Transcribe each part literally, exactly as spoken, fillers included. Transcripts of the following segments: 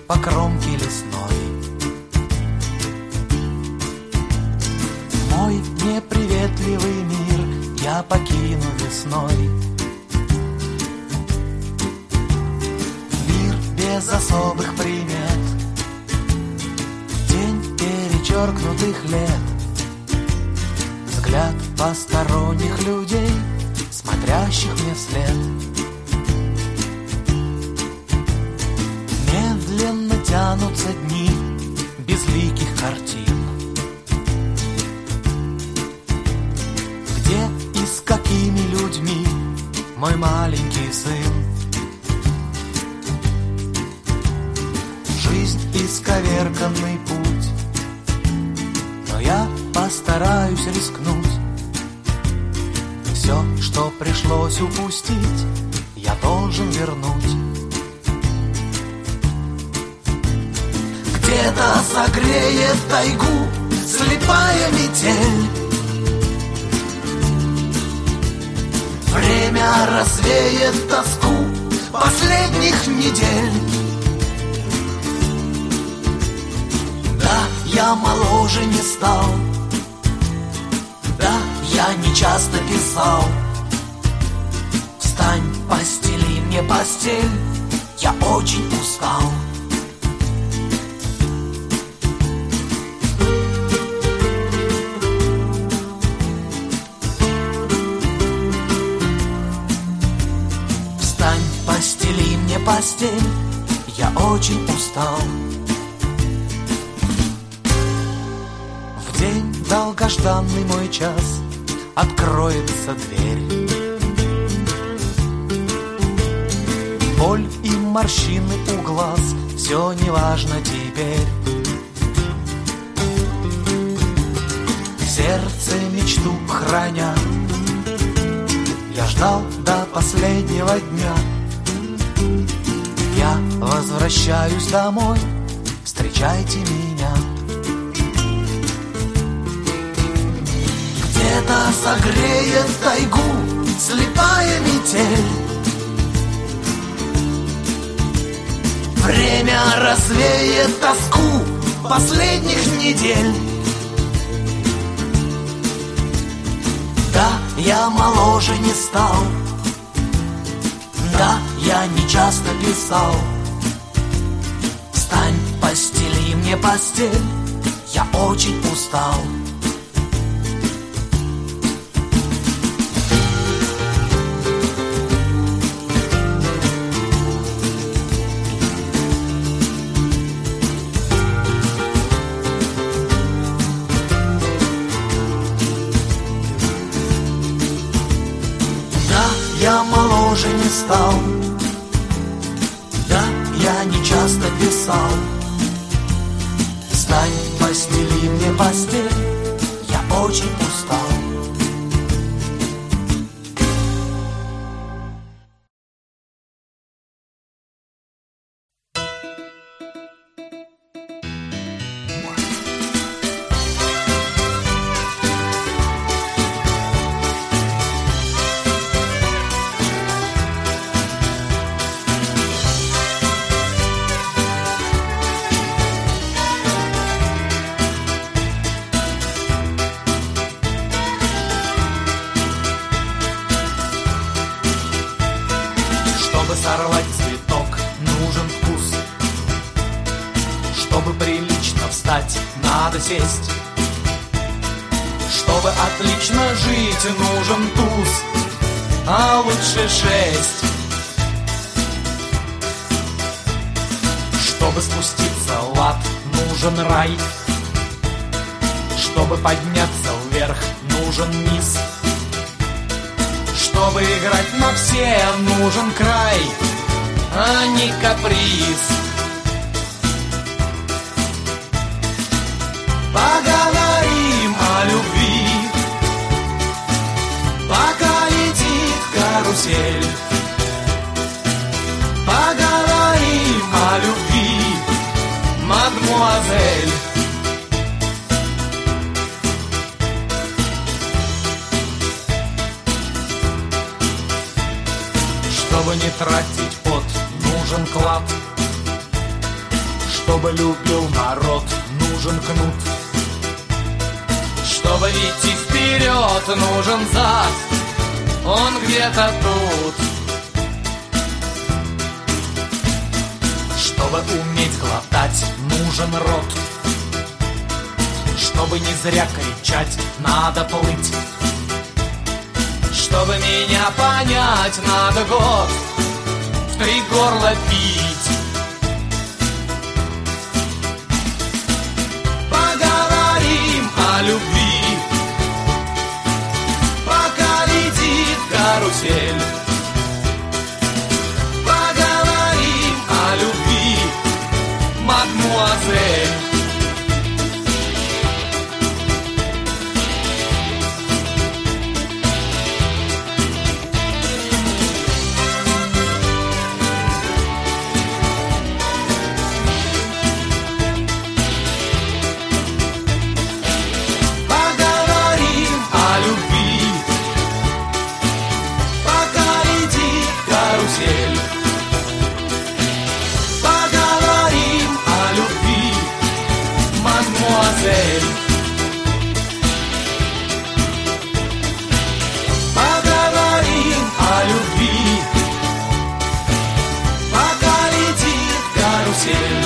по кромке лесной. Мой неприветливый мир я покину весной. Мир без особых примет, день перечеркнутых лет. Взгляд посторонних людей, смотрящих мне вслед. Медленно тянутся дни безликих картин. Где и с какими людьми мой маленький сын? Жизнь исковерканный путь, но я постараюсь рискнуть. Все, что пришлось упустить, я должен вернуть. Где-то согреет тайгу слепая метель. Время развеет тоску последних недель. Да, я моложе не стал. Да, я не часто писал. Встань, постели мне постель, я очень устал. Встань, постели мне постель, я очень устал. В день долгожданный мой час откроется дверь. Боль и морщины у глаз, все неважно теперь. В сердце мечту храня, я ждал до последнего дня. Я возвращаюсь домой, встречайте меня. Где-то согреет тайгу слепая метель. Время развеет тоску последних недель. Да, я моложе не стал. Да, я не часто писал. Встань, постели мне постель, я очень устал. Я моложе не стал. Да, я не часто писал. Встань, постели мне постель, я очень устал. Чтобы сорвать цветок, нужен вкус. Чтобы прилично встать, надо сесть. Чтобы отлично жить, нужен туз, а лучше шесть. Чтобы спуститься в ад, нужен рай. Чтобы подняться вверх, нужен низ. Чтобы играть на все, нужен край, а не каприз. Поговорим о любви, пока летит карусель. Поговорим о любви, мадмуазель. Чтобы не тратить пот, нужен клад. Чтобы любил народ, нужен кнут. Чтобы идти вперед, нужен зад, он где-то тут. Чтобы уметь глотать, нужен рот. Чтобы не зря кричать, надо плыть. Чтобы меня понять, надо год в три горла пить. Поговорим о любви, пока летит карусель. Поговорим о любви, мадмуазель. Поговорим о любви, пока летит карусель.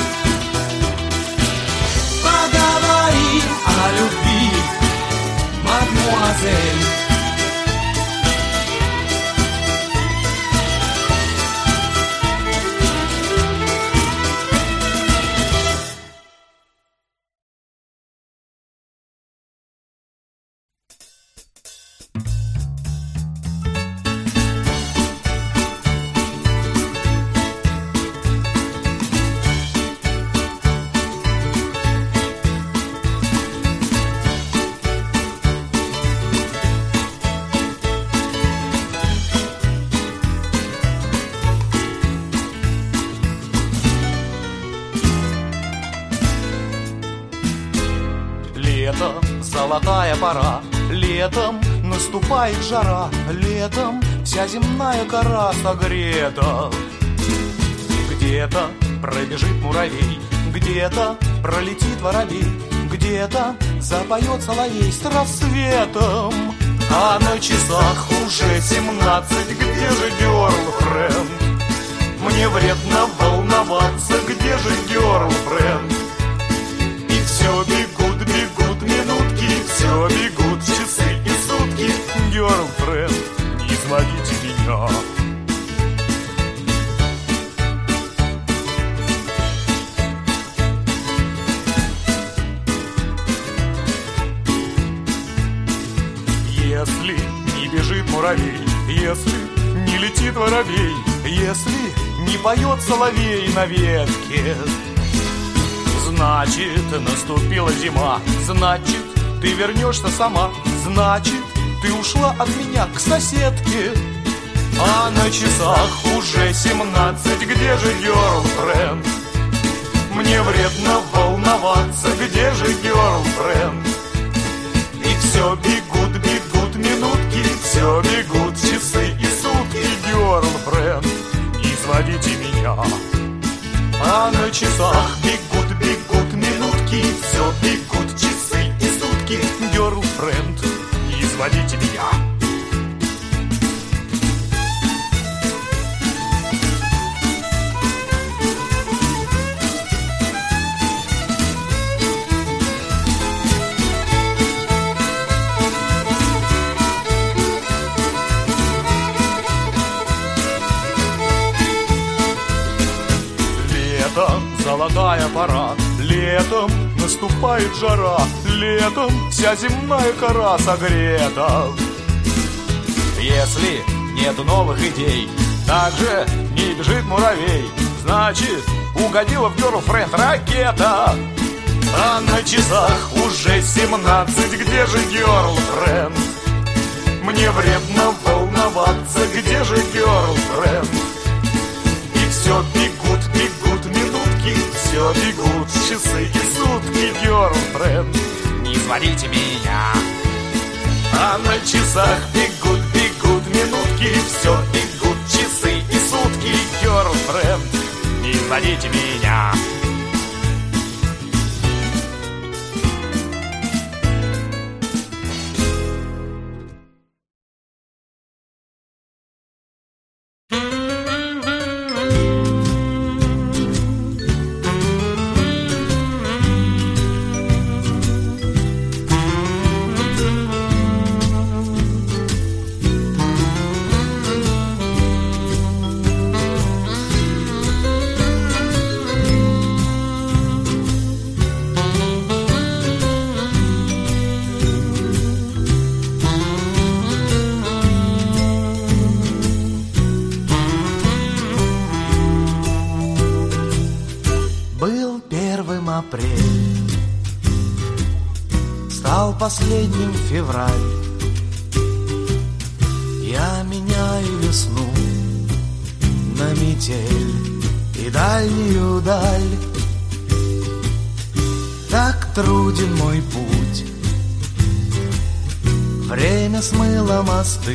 Поговорим о любви, мадмуазель. Лето, золотая пора, летом наступает жара, летом вся земная кора согрета. Где-то пробежит муравей, где-то пролетит воробей, где-то запоет соловей с рассветом. А на часах уже семнадцать, где же герлфренд? Мне вредно волноваться, где же герлфренд? И все бегут, бегут минутки, все бегут часы и сутки. Герлфренд, не изводите меня. Если не бежит муравей, если не летит воробей, если не поет соловей на ветке, значит, наступила зима, значит, ты вернешься сама, значит, ты ушла от меня к соседке. А на часах уже семнадцать, где же герлфренд? Мне вредно волноваться, где же герлфренд? И все бегут, бегут минутки, все бегут часы и сутки. Герлфренд, не изводите меня. А на часах бегут, бегут минутки, все бегут часы и сутки. Герлфренд, не изводите меня. Золотая пора, летом наступает жара, летом вся земная кора согрета. Если нету новых идей, так же не бежит муравей, значит, угодила в герлфренд ракета. А на часах уже семнадцать, где же герлфренд? Мне вредно волноваться, где же герлфренд? И все бегут, бегут минутки, все бегут часы и сутки. Герлфренд, не изводите меня. А на часах бегут, бегут минутки, все бегут часы и сутки. Герлфренд, не изводите меня. апрель, стал последним февраль. Я меняю весну на метель и дальнюю даль. Так труден мой путь, время смыло мосты.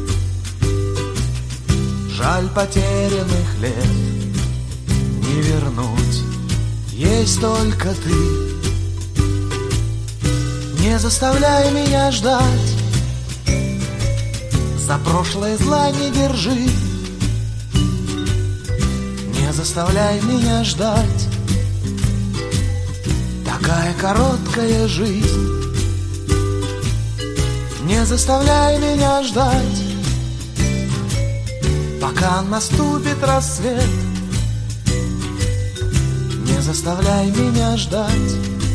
Жаль, потерянных лет не вернуть, есть только ты. Не заставляй меня ждать, за прошлое зла не держи. Не заставляй меня ждать, такая короткая жизнь. Не заставляй меня ждать, пока наступит рассвет. Не заставляй меня ждать,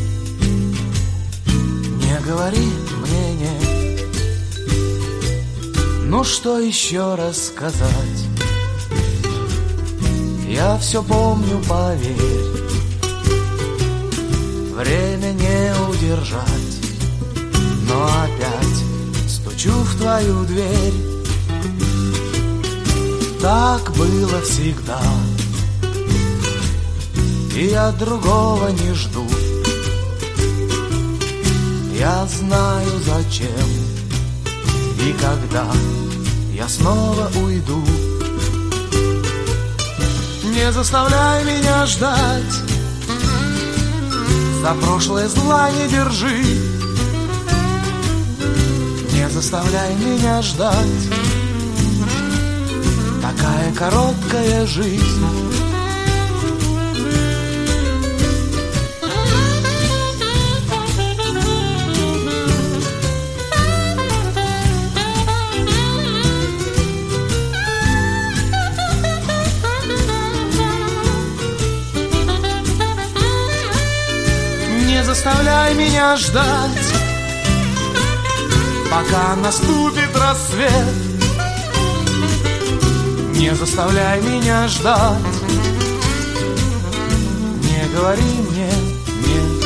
не говори мне нет. Ну что еще рассказать? Я все помню, поверь, время не удержать. Но опять стучу в твою дверь. Так было всегда, и я другого не жду. Я знаю, зачем и когда я снова уйду. Не заставляй меня ждать, за прошлое зла не держи. Не заставляй меня ждать, такая короткая жизнь. Не заставляй меня ждать, пока наступит рассвет. Не заставляй меня ждать, не говори мне нет.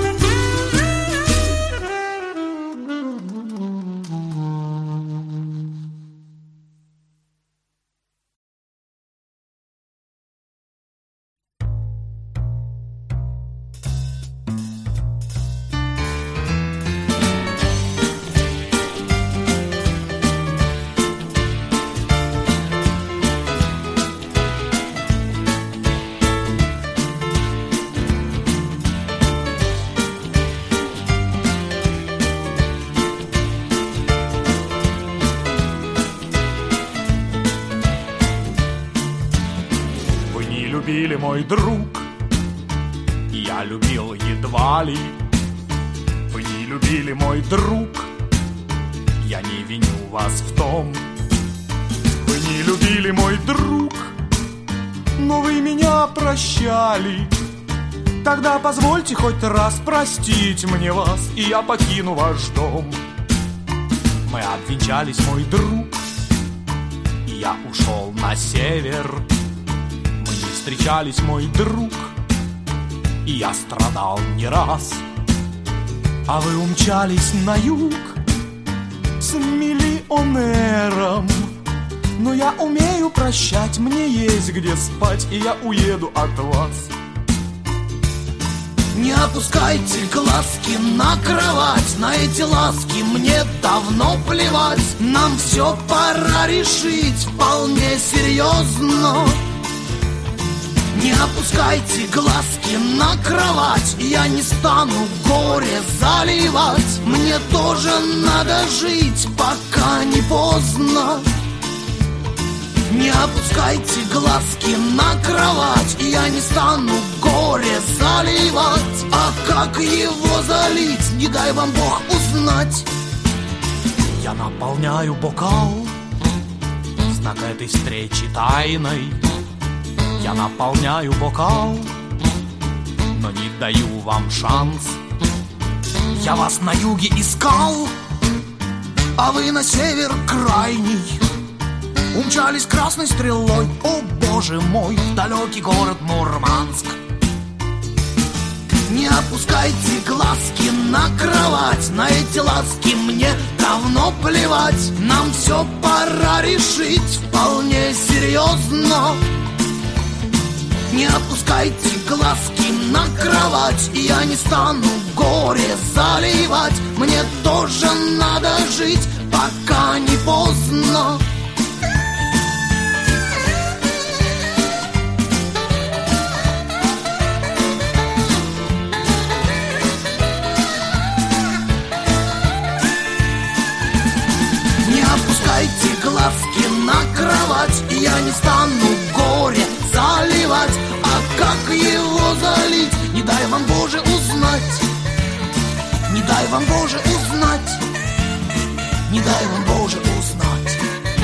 Мой друг, я любил едва ли. Вы не любили, мой друг, я не виню вас в том. Вы не любили, мой друг, но вы меня прощали. Тогда позвольте хоть раз простить мне вас, и я покину ваш дом. Мы обвенчались, мой друг, и я ушел на север. Встречались, мой друг, и я страдал не раз. А вы умчались на юг с миллионером. Но я умею прощать, мне есть где спать, и я уеду от вас. Не опускайте глазки на кровать, на эти ласки мне давно плевать. Нам все пора решить вполне серьезно. Не опускайте глазки на кровать, я не стану горе заливать. Мне тоже надо жить, пока не поздно. Не опускайте глазки на кровать, я не стану горе заливать. А как его залить, не дай вам Бог узнать. Я наполняю бокал в знак этой встречи тайной. Я наполняю бокал, но не даю вам шанс. Я вас на юге искал, а вы на север крайний. Умчались красной стрелой, о боже мой, в далекий город Мурманск. Не опускайте глазки на кровать, на эти ласки мне давно плевать. Нам все пора решить вполне серьезно. Не опускайте глазки на кровать, и я не стану горе заливать. Мне тоже надо жить, пока не поздно. Не опускайте глазки на кровать, и я не стану горе заливать. А как его залить? Не дай вам, Боже, узнать. Не дай вам, Боже, узнать. Не дай вам, Боже, узнать.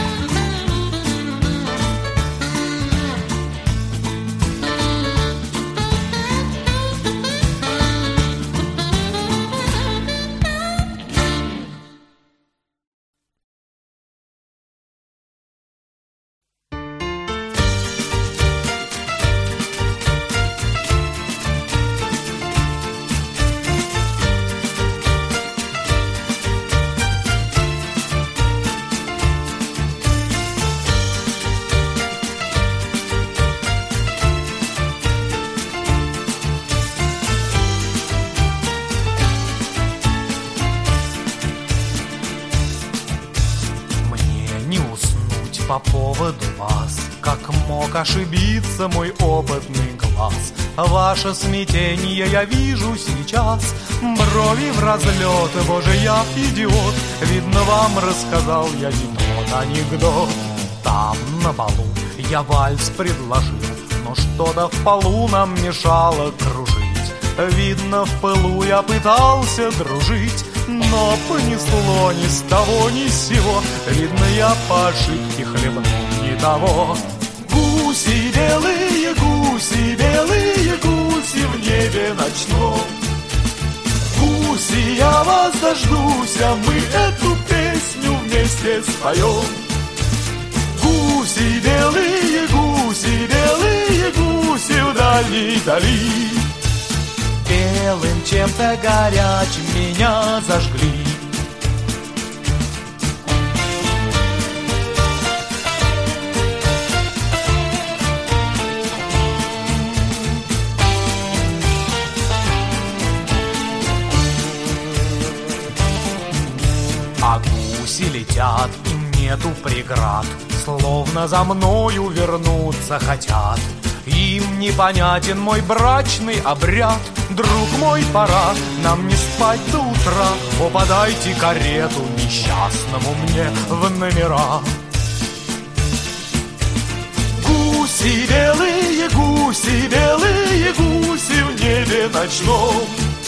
По поводу вас, как мог ошибиться мой опытный глаз. Ваше смятение я вижу сейчас, брови в разлет, боже, я идиот. Видно, вам рассказал я не тот анекдот. Там на балу я вальс предложил, но что-то в полу нам мешало кружить. Видно, в пылу я пытался дружить, но понесло ни с того, ни с сего. Видно, я по ошибке хлебнул не того. Гуси белые, гуси белые, гуси в небе ночном. Гуси, я вас дождусь, а мы эту песню вместе споем. Гуси белые, гуси белые, гуси в дальней дали. Белым чем-то горячим меня зажгли. А гуси летят, им нету преград, словно за мною вернуться хотят. Им непонятен мой брачный обряд. Друг мой, пора нам не спать до утра. О, подайте карету несчастному мне в номера. Гуси белые, гуси белые, гуси в небе ночном.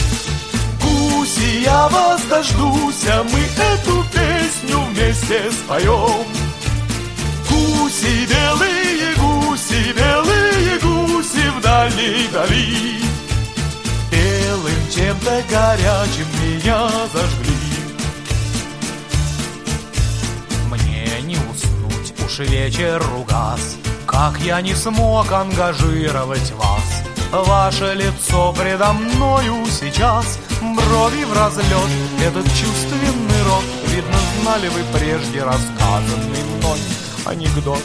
Гуси, я вас дождусь, а мы эту песню вместе споем. Гуси белые, гуси белые, гуси в дальней дали. Белым чем-то горячим меня зажгли. Мне не уснуть, уж вечер угас. Как я не смог ангажировать вас. Ваше лицо предо мною сейчас, брови в разлет, этот чувственный рот. Видно, знали вы прежде рассказанный мной анекдот.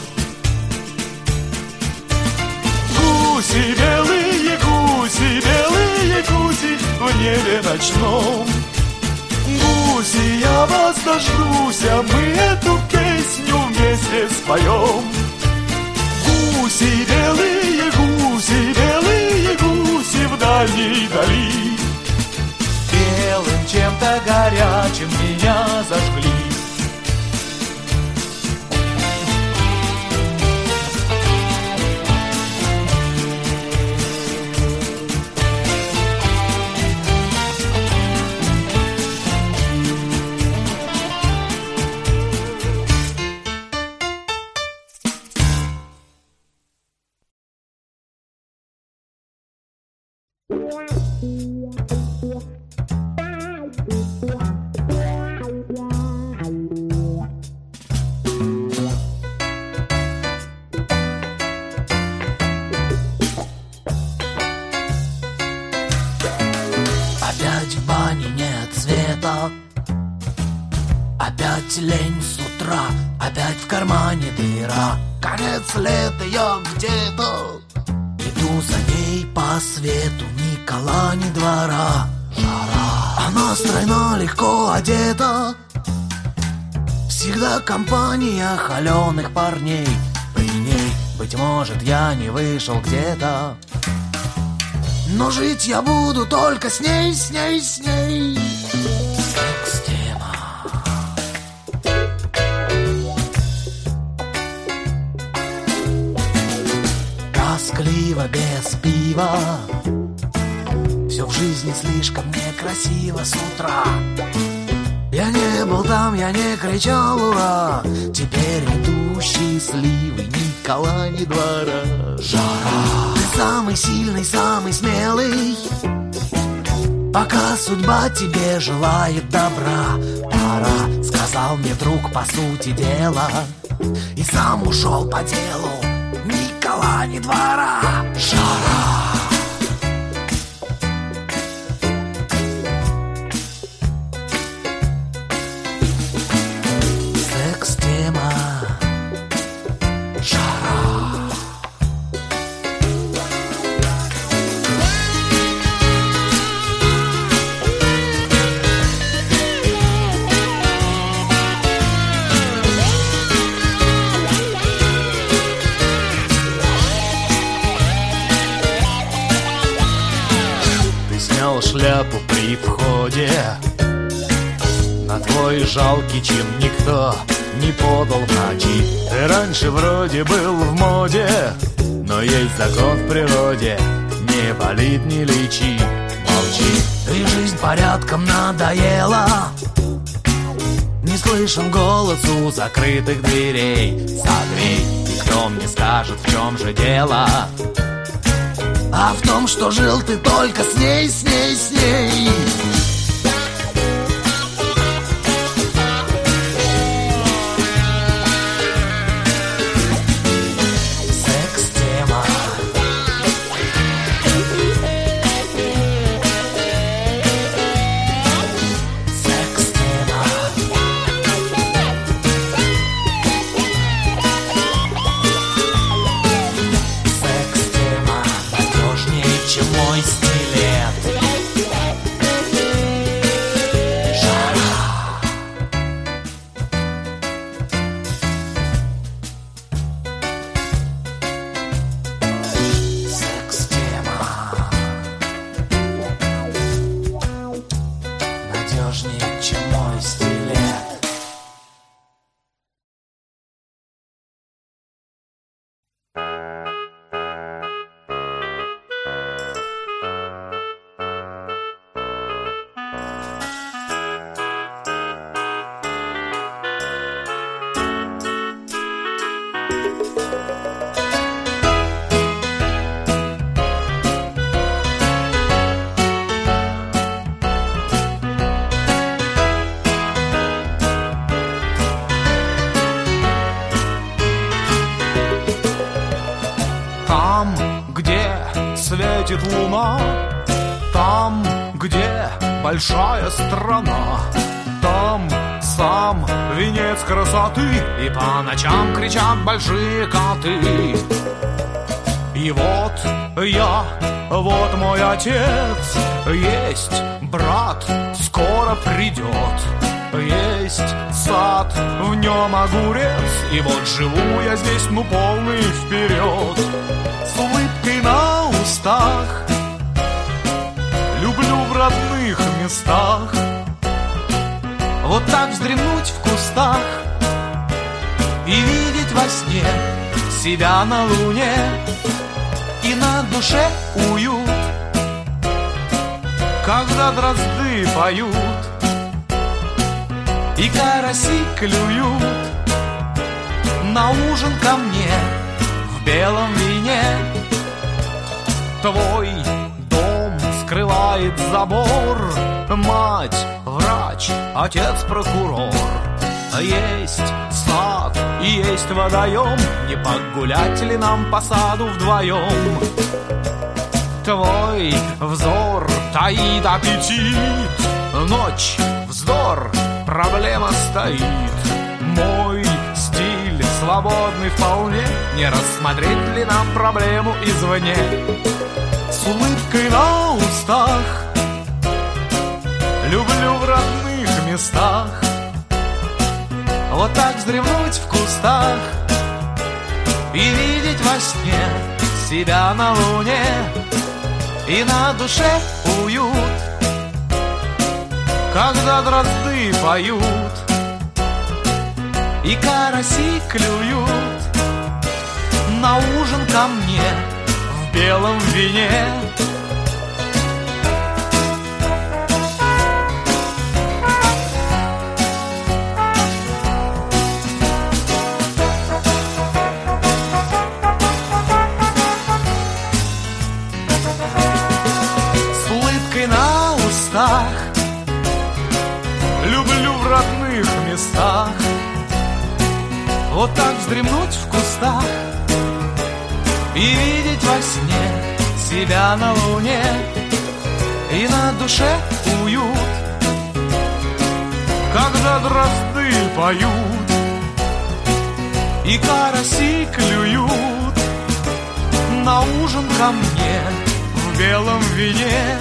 Гуси белые, гуси белые, гуси в небе ночном. Гуси, я вас дождусь, а мы эту песню вместе споем. Гуси белые, гуси белые, гуси в дальней дали. Белым чем-то горячим меня зажгли. жара. Конец лета, я где-то иду за ней по свету, ни кола, ни двора. Жара. Она стройна, легко одета, всегда компания холеных парней. При ней, быть может, я не вышел где-то, но жить я буду только с ней, с ней, с ней. Секс-тема. Тоскливо без пива, все в жизни слишком некрасиво с утра. Я не был там, я не кричал ура, теперь иду счастливый, ни кола, ни двора. Жара. Ты самый сильный, самый смелый, пока судьба тебе желает добра. Пора, сказал мне друг, по сути дела, и сам ушел по делу, ни кола, ни двора. Жара. Шляпу при входе, на твой жалкий чин никто не подал в ночи. Ты раньше вроде был в моде, но есть закон в природе: не болит, не лечи, молчи. И жизнь порядком надоела, не слышен голос у закрытых дверей. Согрей, никто мне скажет, в чем же дело, а в том, что жил ты только с ней, с ней, с ней. Секс-тема. Секс-тема. Секс-тема. Надежнее, чем мой стилет. Надежнее, чем мой стилет. Там, где светит луна, там, где большая страна, там сам венец красоты, и по ночам кричат большие коты. И вот я, вот мой отец, есть брат, скоро придет. Есть сад, в нем огурец, и вот живу я здесь, ну полный вперед. С улыбкой на устах, люблю в родных местах, вот так вздремнуть в кустах и видеть во сне себя на луне, и на душе уют, когда дрозды поют и караси клюют. На ужин ко мне в белом вине твой дом скрывает забор. Мать врач, отец прокурор. Есть сад и есть водоем, не погулять ли нам по саду вдвоем? Твой взор таит аппетит, ночь вздор, проблема стоит. Мой стиль свободны вполне. Не рассмотреть ли нам проблему извне? С улыбкой на устах, люблю в родных местах, вот так вздремнуть в кустах и видеть во сне себя на луне, и на душе уют, когда дрозды поют и караси клюют. На ужин ко мне в белом вине. С улыбкой на устах, люблю в родных местах, вот так вздремнуть в кустах и видеть во сне себя на луне, и на душе уют, когда дрозды поют и караси клюют. На ужин ко мне в белом вине.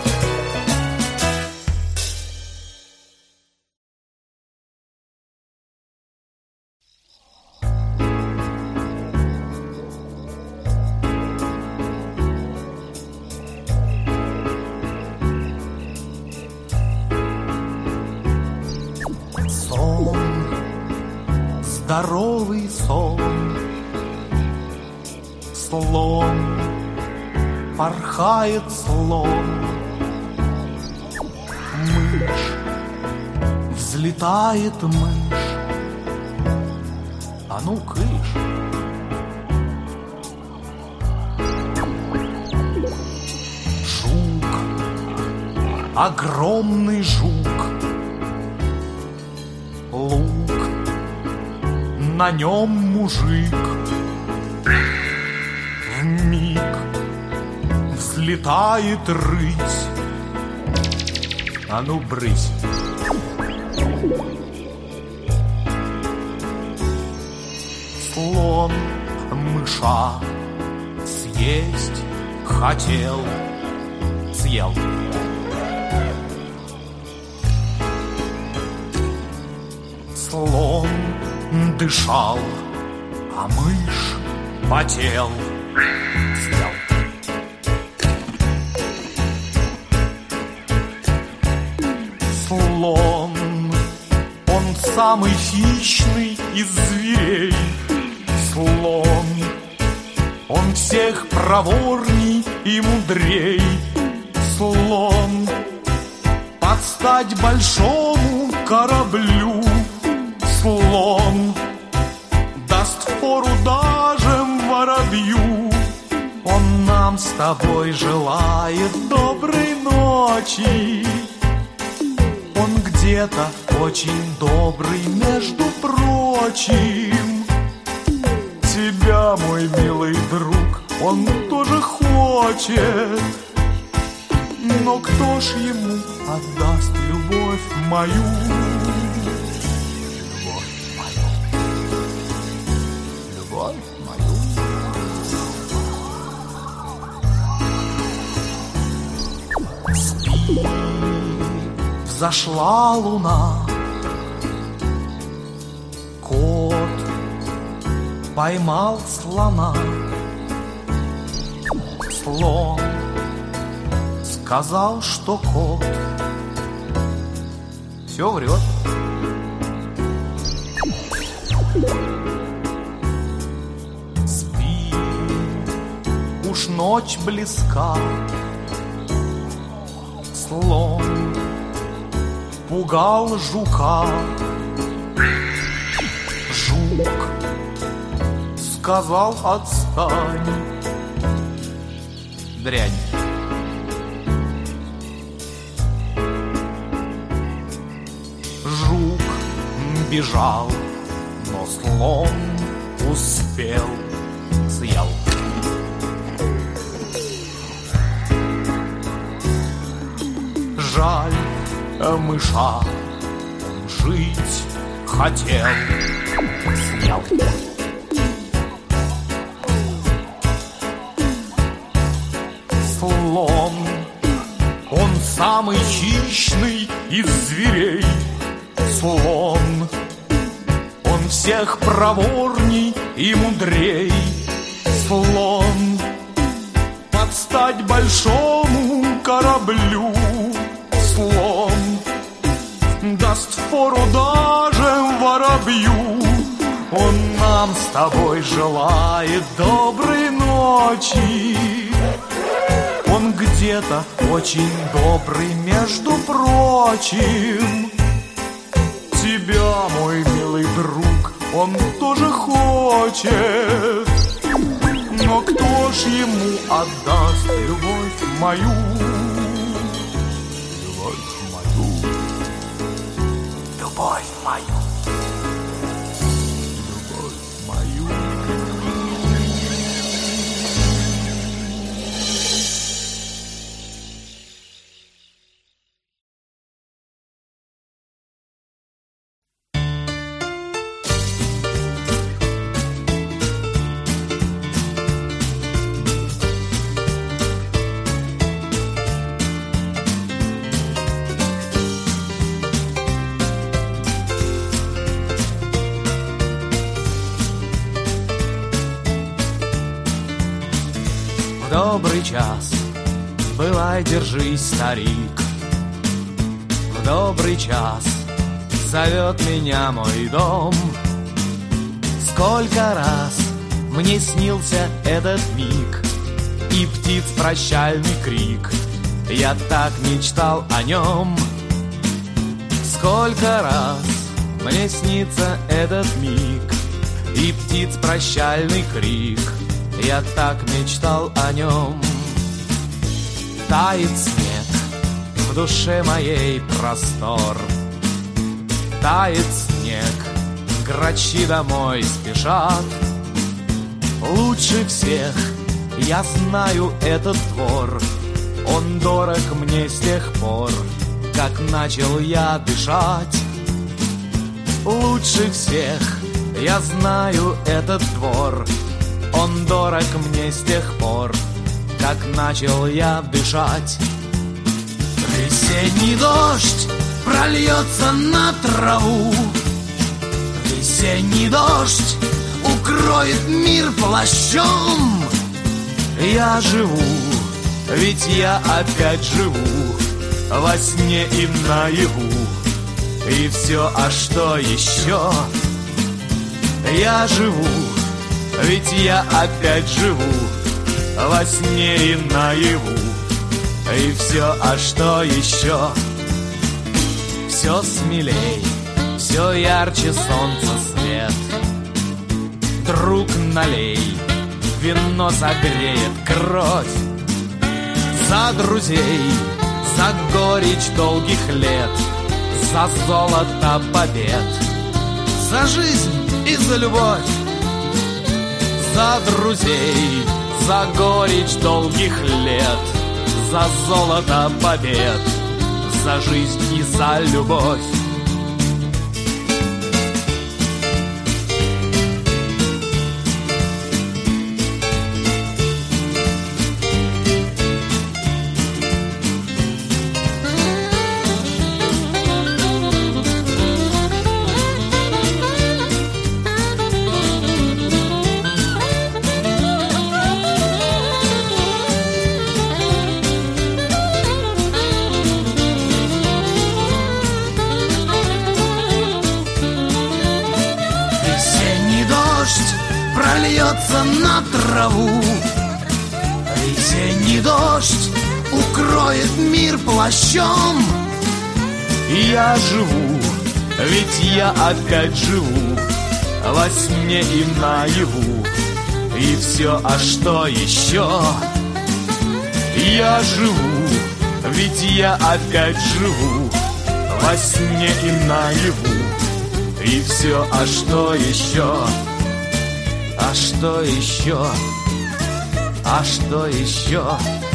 Здоровый сон, слон, порхает слон, мышь, взлетает мышь, а ну кыш. Жук, огромный жук, лук, на нем мужик, вмиг взлетает рысь, а ну брысь. Слон мыша съесть хотел, съел. Слон дышал, а мышь потел, съел. Слон, он самый хищный из зверей. Слон, он всех проворней и мудрей. Слон, под стать большому кораблю. Слон даст фору даже воробью. Он нам с тобой желает доброй ночи. Он где-то очень добрый, между прочим. Тебя, мой милый друг, он тоже хочет. Но кто ж ему отдаст любовь мою? Взошла луна, кот поймал слона. Слон сказал, что кот все врет. Спи, уж ночь близка. Слон пугал жука. Жук сказал: отстань, дрянь. Жук бежал, но слон успел, съел. Жаль мыша, он жить хотел, съел. самый хищный из зверей слон. Он всех проворней и мудрей слон. Под стать большому кораблю слон. Даст фору даже воробью. Он нам с тобой желает доброй ночи. Он где-то очень добрый, между прочим. Тебя, мой милый друг, он тоже хочет. Но кто ж ему отдаст любовь мою? Любовь мою. Любовь мою. Добрый час, бывай, держись, старик. В добрый час зовет меня мой дом. Сколько раз мне снился этот миг и птиц прощальный крик. Я так мечтал о нем. Сколько раз мне снится этот миг и птиц прощальный крик. Я так мечтал о нем. Тает снег, в душе моей простор. Тает снег, грачи домой спешат. Лучше всех я знаю этот двор. Он дорог мне с тех пор, как начал я дышать. Лучше всех я знаю этот двор. Он дорог мне с тех пор, как начал я дышать. Весенний дождь прольется на траву. Весенний дождь укроет мир плащом. Я живу, ведь я опять живу во сне и наяву. И все, а что еще? Я живу, ведь я опять живу во сне и наяву. И все, а что еще? Все смелей, все ярче солнца свет. Друг, налей, вино согреет кровь. За друзей, за горечь долгих лет, за золото побед, за жизнь и за любовь. За друзей, за горечь долгих лет, за золото побед, за жизнь и за любовь. Прольется на траву. Весенний дождь укроет мир плащом. Я живу, ведь я опять живу во сне и наяву. И все, а что еще? Я живу, ведь я опять живу во сне и наяву. И все, а что еще? А что еще? А что еще?